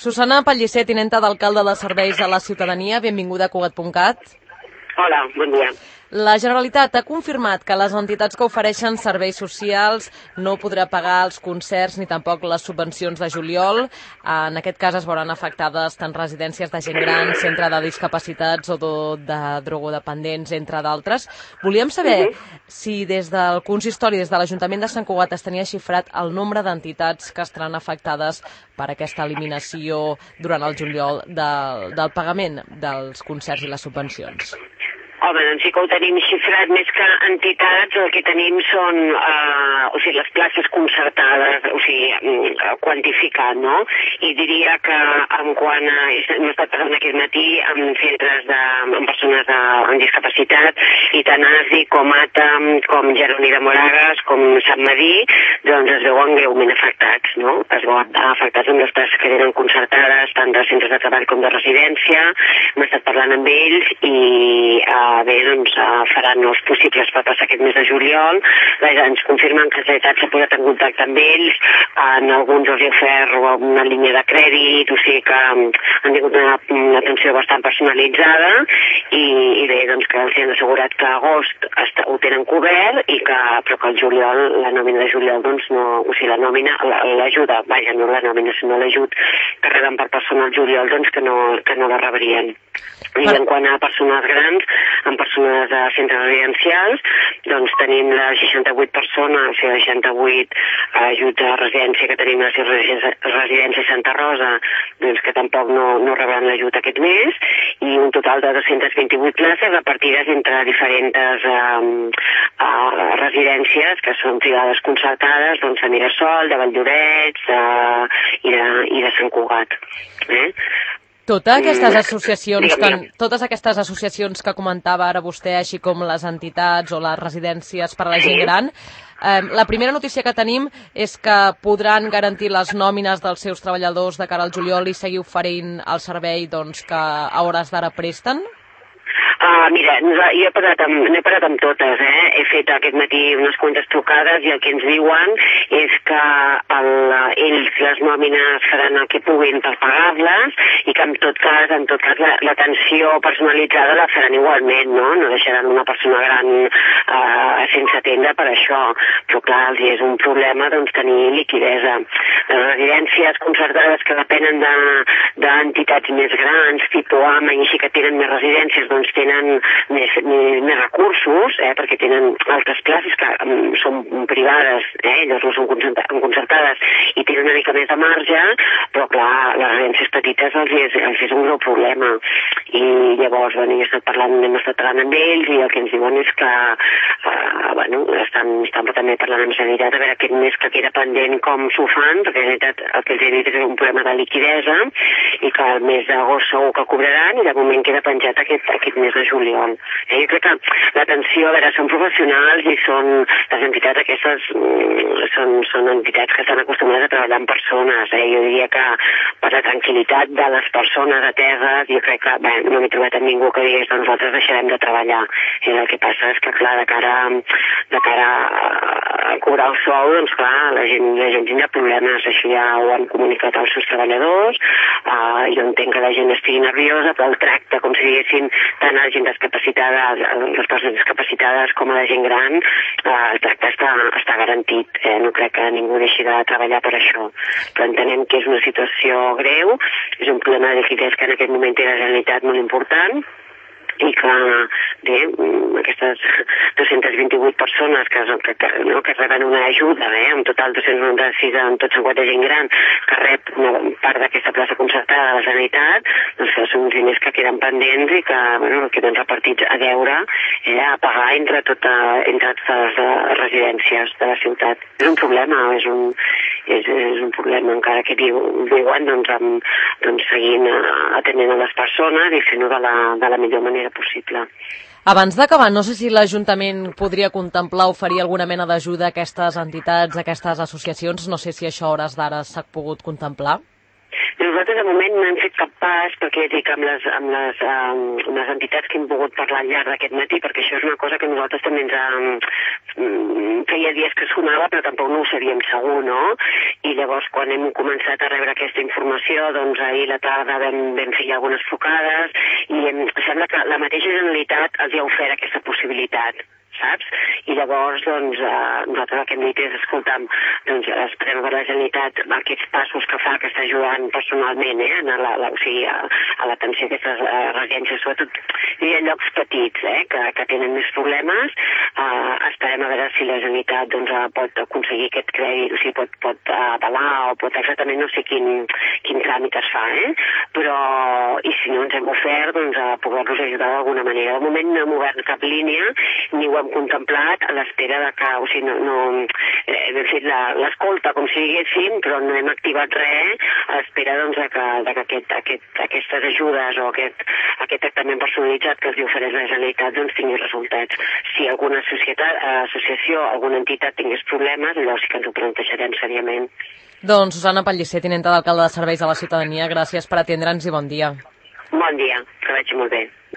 Susana Pellicer, tinenta d'alcalde de Serveis a la Ciutadania, benvinguda a Cugat.cat. Hola, bon dia. La Generalitat ha confirmat que les entitats que ofereixen serveis socials no podrà pagar els concerts ni tampoc les subvencions de juliol. En aquest cas es veuran afectades tant residències de gent gran, centre de discapacitats o de drogodependents, entre d'altres. Volíem saber si des del consistori, des de l'Ajuntament de Sant Cugat, es tenia xifrat el nombre d'entitats que estaran afectades per aquesta eliminació durant el juliol del pagament dels concerts i les subvencions. Home, doncs sí que ho tenim xifrat, més que entitats, el que tenim són les places concertades, quantificat, no? I diria que en quant a... Hem estat parlant aquest matí amb centres amb persones amb discapacitat, i tant ASI com ATA, com Jeroni de Moragas, com Sant Madí, doncs es veuen greument afectats, no? Es veuen afectats amb les places que tenen concertades, tant de centres de treball com de residència. Hem estat parlant amb ells i faran els possibles per passar aquest mes de juliol. Ens confirmen que la Generalitat s'ha posat en contacte amb ells, en alguns els ha ofert una línia de crèdit, o sigui que han tingut una atenció bastant personalitzada i bé, doncs que els han assegurat que a agost ho tenen cobert però que el juliol, la nòmina de juliol, doncs no, o sigui, la nòmina, l'ajuda, vaja, no la nòmina, sinó l'ajut que reben per persona al juliol, doncs que no la rebrien. I en quant a persones grans, en persones de centres residencials, doncs tenim les 68 persones, o sigui, 68 ajuts a residència que tenim a la residència Santa Rosa, doncs que tampoc no rebran l'ajut aquest mes, i un total de 228 places repartides entre diferents residències que són privades concertades, doncs de Mirasol, de Valldorets i de Sant Cugat. Totes aquestes associacions que comentava ara vostè, així com les entitats o les residències per a la gent gran, la primera notícia que tenim és que podran garantir les nòmines dels seus treballadors de cara al juliol i seguir oferint el servei que a hores d'ara presten? Mira, jo he parlat amb totes, he fet aquest matí unes quantes trucades i el que ens diuen és que ells les nòmines faran el que puguin per pagar-les i que en tot cas l'atenció personalitzada la faran igualment, no deixaran una persona gran sense atendre per això, però clar, els és un problema tenir liquidesa. Les residències concertades que depenen d'entitats més grans, tipus AMA i així que tenen més residències, doncs tenen més recursos, perquè tenen altres classes que són privades, llavors no són concertades i tenen una mica més de marge, però clar, les residències petites els és un greu problema. I llavors hem estat parlant amb ells i el que ens diuen és que estan també parlant amb Sanitat a veure aquest mes que queda pendent com s'ho fan, perquè en realitat el que els he dit és un problema de liquidesa i que el mes d'agost segur que cobraran i de moment queda penjat aquest mes de juliol. Jo crec que l'atenció, a veure, són professionals i les entitats aquestes són entitats que estan acostumades a treballar amb persones. Jo diria que per la tranquil·litat de les persones ateses, jo crec que no m'he trobat amb ningú que digués nosaltres deixarem de treballar. El que passa és que, clar, de cara a cobrar el sou, doncs clar, la gent tindrà problemes, això ja ho han comunicat als seus treballadors, jo entenc que la gent estigui nerviosa, però el tracte, com si diguessin, tant a la gent discapacitada, les persones discapacitades com a la gent gran, el tracte està garantit, no crec que ningú deixi de treballar per això, però entenem que és una situació greu, és un problema de liquiditat que en aquest moment té la Generalitat molt important, i que aquestes 228 persones que reben una ajuda, en total 296 en tot Sant Cugat de gent gran, que rep una part d'aquesta plaça concertada de la Generalitat, doncs que són uns diners que queden pendents i que queden repartits a deure, a pagar entre totes les residències de la ciutat. És un problema, és un problema encara que viuen seguint atenent a les persones i fent-ho de la millor manera possible. Abans d'acabar, no sé si l'Ajuntament podria contemplar oferir alguna mena d'ajuda a aquestes entitats, a aquestes associacions, no sé si això a hores d'ara s'ha pogut contemplar. Nosaltres de moment no hem fet cap pas, perquè ja dic, amb les entitats que hem pogut parlar al llarg d'aquest matí, perquè això és una cosa que nosaltres també feia dies que sonava, però tampoc no ho sabíem segur, no? I llavors, quan hem començat a rebre aquesta informació, doncs ahir a la tarda vam fer algunes trucades i sembla que la mateixa Generalitat els ha ofert aquesta possibilitat, saps? I llavors, doncs, nosaltres el que hem dit és, escolta'm, doncs, esperem que la Generalitat, aquests passos que fa, que està ajudant personalment, a l'atenció d'aquestes residències, sobretot i a llocs petits, que tenen més problemes, esperem a veure si la Generalitat doncs, pot aconseguir aquest crèdit, o sigui, pot avalar o pot exactament no sé quin tràmit es fa, però, i si no ens hem ofert, doncs, a poder-los ajudar d'alguna manera. De moment no hem obert cap línia, ni ho hem contemplat a l'espera de que, o sigui, hem fet l'escolta, com si diguéssim, però no hem activat res a l'espera doncs, que aquestes ajudes o aquest tractament personalitzat que els ofereix la Generalitat doncs, tingui resultats. Si alguna associació, alguna entitat tingués problemes, llavors sí que ens ho plantejarem seriament. Doncs Susana Pellicer, tinenta d'alcalde de Serveis a la Ciutadania, gràcies per atendre'ns i bon dia. Bon dia, que vagi molt bé.